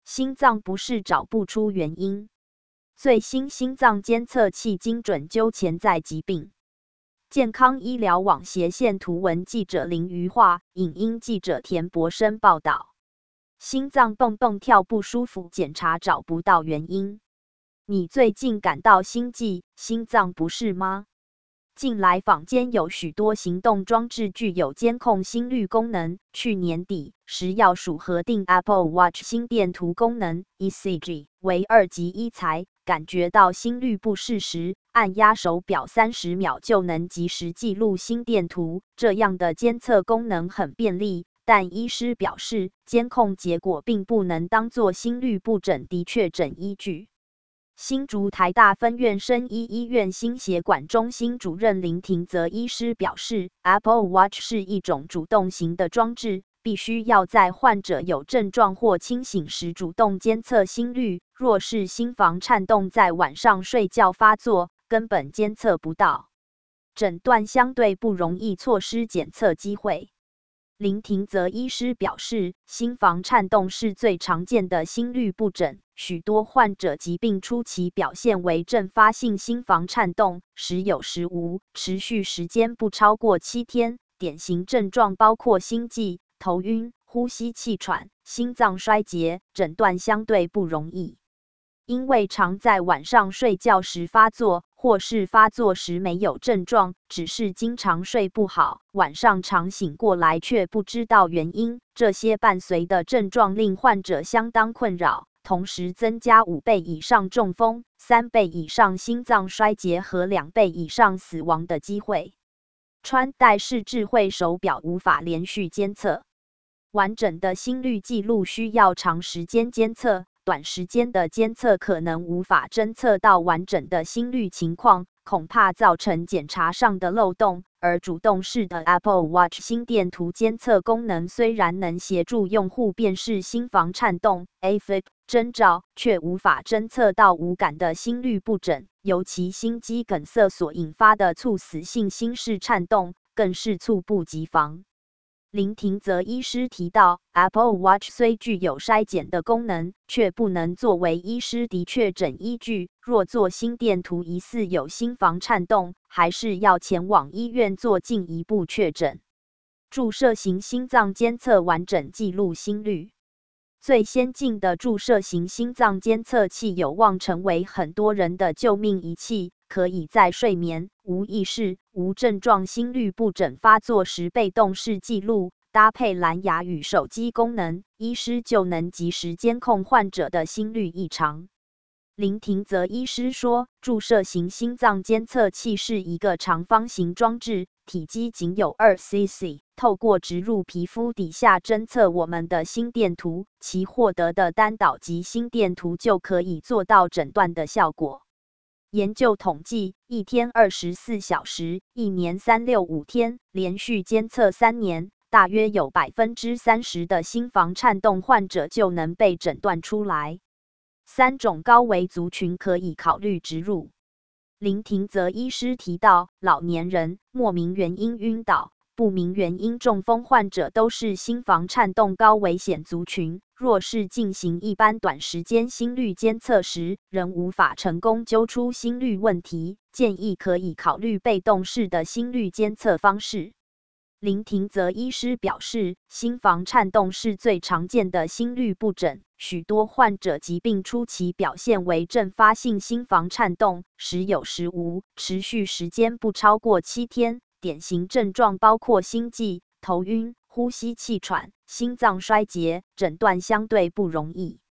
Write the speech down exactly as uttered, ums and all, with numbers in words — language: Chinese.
心脏不适找不出原因。最新心脏监测器精准揪潜在疾病。健康医疗网斜线图文记者林瑜化，影音记者田博生报道。心脏蹦蹦跳不舒服，检查找不到原因。你最近感到心悸、心脏不适吗？近来坊间有许多行动装置具有监控心率功能。去年底，食药署核定 Apple Watch 心电图功能 E C G 为二级医材，感觉到心律不适时，按压手表三十秒就能及时记录心电图。这样的监测功能很便利，但医师表示，监控结果并不能当作心律不整的确诊依据。新竹台大分院生医医院心血管中心主任林廷泽医师表示 ，Apple Watch 是一种主动型的装置，必须要在患者有症状或清醒时主动监测心率。若是心房颤动在晚上睡觉发作，根本监测不到，诊断相对不容易，错失检测机会。林廷泽医师表示，心房颤动是最常见的心律不整，许多患者疾病初期表现为阵发性心房颤动，时有时无，持续时间不超过七天。典型症状包括心悸、头晕、呼吸气喘、心脏衰竭，诊断相对不容易。因为常在晚上睡觉时发作，或是发作时没有症状，只是经常睡不好，晚上常醒过来却不知道原因，这些伴随的症状令患者相当困扰，同时增加五倍以上中风、三倍以上心脏衰竭和两倍以上死亡的机会。穿戴式智慧手表无法连续监测，完整的心率记录需要长时间监测。短时间的监测可能无法侦测到完整的心率情况，恐怕造成检查上的漏洞。而主动式的 Apple Watch 心电图监测功能虽然能协助用户辨识心房颤动 A Fib 征兆，却无法侦测到无感的心律不整，尤其心肌梗塞所引发的猝死性心室颤动，更是猝不及防。林廷泽医师提到 ，Apple Watch 虽具有筛检的功能，却不能作为医师的确诊依据。若做心电图疑似有心房颤动，还是要前往医院做进一步确诊。注射型心脏监测完整记录心率。最先进的注射型心脏监测器有望成为很多人的救命仪器，可以在睡眠、无意识、无症状心律不整发作时被动式记录，搭配蓝牙与手机功能，医师就能及时监控患者的心律异常。林廷泽医师说，注射型心脏监测器是一个长方形装置，体积仅有 二 C C， 透过植入皮肤底下侦测我们的心电图，其获得的单导极心电图就可以做到诊断的效果。研究统计，一天二十四小时，一年三六五天，连续监测三年，大约有 百分之三十 的心房颤动患者就能被诊断出来。三种高危族群可以考虑植入。林廷泽医师提到，老年人、莫名原因晕倒、不明原因中风患者都是心房颤动高危险族群。若是进行一般短时间心率监测时，仍无法成功揪出心率问题，建议可以考虑被动式的心率监测方式。林廷泽医师表示，心房颤动是最常见的心律不整，许多患者疾病初期表现为阵发性心房颤动，时有时无，持续时间不超过七天。典型症状包括心悸、头晕、呼吸气喘、心脏衰竭，诊断相对不容易。